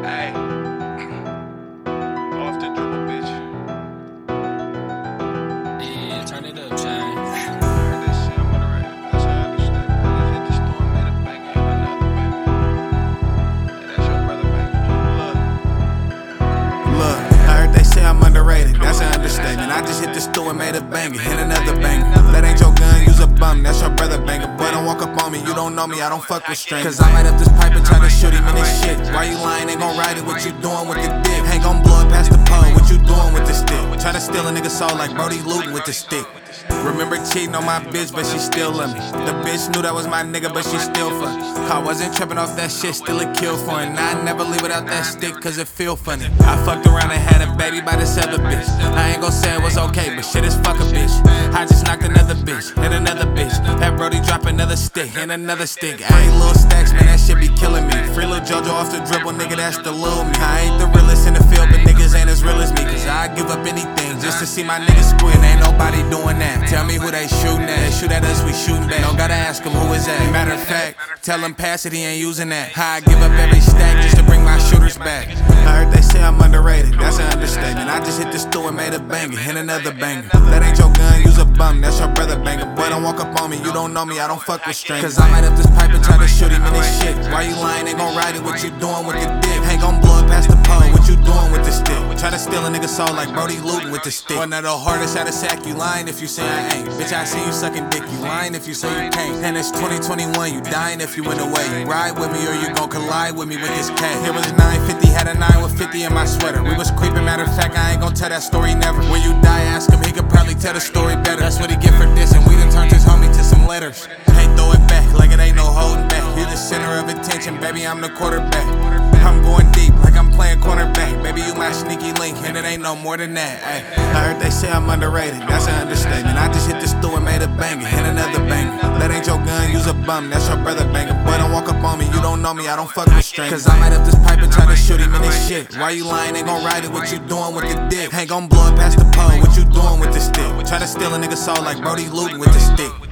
Hey, off the dribble, bitch. Yeah, turn it up, Shane. Heard that shit, I'm underrated. That's how I understand. I just hit the store and made a banger and another banger. Hey, that's your brother banger. Look, I heard they say I'm underrated, that's an understatement. I just hit the store and made a banger, hit another banger. That ain't your gun, use a bum, that's your brother banger. Boy, don't walk up on me, you don't know me, I don't fuck with strangers. Cause I light up this pipe and try to shoot him in his shit. Why you lying, ain't gon' ride it, what you doing with the dick? Ain't gon' blow it past the pole, what you doing with the stick? Try to steal a nigga soul like Brody looting with the stick. Remember cheating on my bitch, but she still love me. The bitch knew that was my nigga, but she still fuck. I wasn't tripping off that shit, still a kill for it. Now I never leave without that stick, cause it feel funny. I fucked around and had a baby by this other bitch. I ain't gon' say it was okay, but shit is fuck a bitch. I just knocked another bitch, and another bitch. Had Brody drop another stick, and another stick. Ayy, little stacks, man, that shit be killing me. Free Lil Jojo off the dribble, nigga, that's the lil me. I ain't the realest in the field, but niggas ain't as real as me. Cause I give up anything just to see my niggas squid. Ain't nobody doing that. Tell me who they shooting at. They shoot at us, we shooting back. Don't gotta ask them who is that. Matter of fact, tell him pass it, he ain't using that. I give up every stack just to bring my shooters back. I heard they say I'm underrated, that's an understatement. I just hit the store and made a banger, hit another banger. That ain't your gun, use a bum, that's your brother banger. Boy, don't walk up on me, you don't know me, I don't fuck with strangers. Cause I light up this pipe and try to shoot him in his shit. Why you lying, ain't gon' ride it, what you doing with the dick? Ain't gon' blow it past the pole, what you doing with the stick? Try to steal a nigga soul like Brody looting with the stick. One of the hardest out of sack, you lying if you say I ain't. Bitch, I see you sucking dick, you lying if you say you can't. And it's 2021, you dying if you went away. You ride with me or you gon' collide with me with this cat. Here was 950, had a 9 with 50 in my sweater. We was creeping, matter of fact, I ain't gon' tell that story never. When you die, ask him, he could probably tell the story better. That's what he get for this, and we done turned his homie to some letters. Can't throw it back like it ain't no holding back. You the center of attention, baby, I'm the quarterback. I'm going deep like I'm playing cornerback. Baby, you my sneaky link, and it ain't no more than that. Ay. I heard they say I'm underrated, that's an understatement. I just hit the store and made a banger, hit another banger. That ain't your gun, use a bum, that's your brother banger. Boy, don't walk up on me, you don't know me, I don't fuck with strangers. Cause I light up this pipe and try to shoot him in his shit. Why you lying, ain't gon' ride it, what you doing with the dick? Ain't gon' blow it past the pole, what you doing with the stick? Try to steal a nigga soul like Brody looting with the stick.